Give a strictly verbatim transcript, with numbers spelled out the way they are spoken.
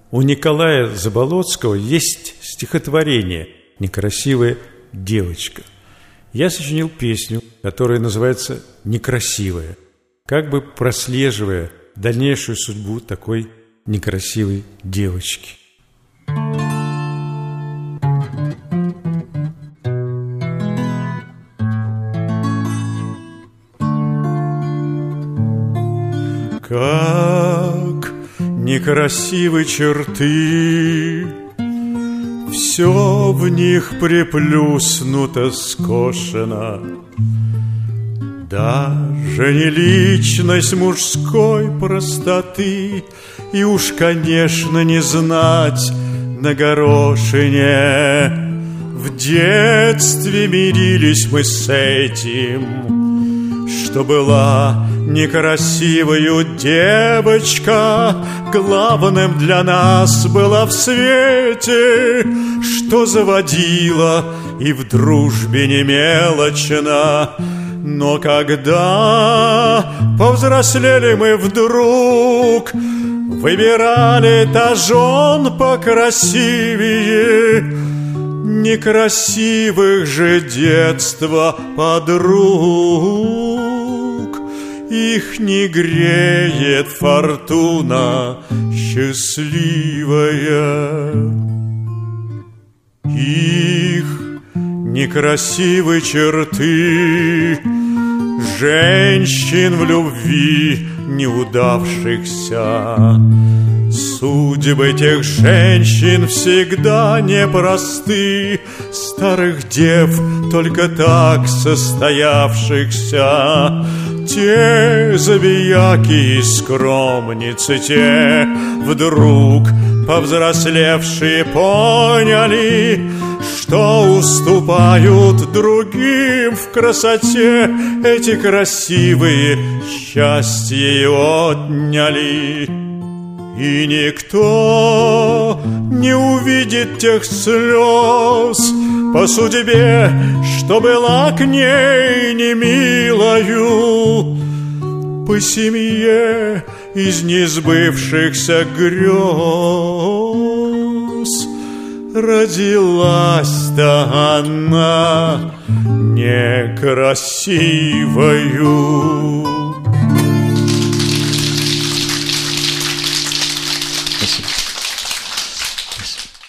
У Николая Заболоцкого есть стихотворение «Некрасивая девочка». Я сочинил песню, которая называется «Некрасивая», как бы прослеживая дальнейшую судьбу такой некрасивой девочки. Как некрасивы черты, все в них приплюснуто, скошено. Даже не личность мужской простоты, и уж, конечно, не знать на горошине. В детстве мирились мы с этим, что была некрасивою девочка. Главным для нас была в свете, что заводила и в дружбе не мелочна. Но когда повзрослели мы вдруг, выбирали та жен покрасивее некрасивых же детства подруг. Их не греет фортуна счастливая, их некрасивые черты женщин в любви неудавшихся. Судьбы тех женщин всегда непросты, старых дев только так состоявшихся. Те забияки и скромницы, те вдруг повзрослевшие поняли, что уступают другим в красоте. Эти красивые счастье отняли, и никто не увидит тех слез по судьбе, что была к ней немилою, по семье из несбывшихся грез. Родилась-то она некрасивою.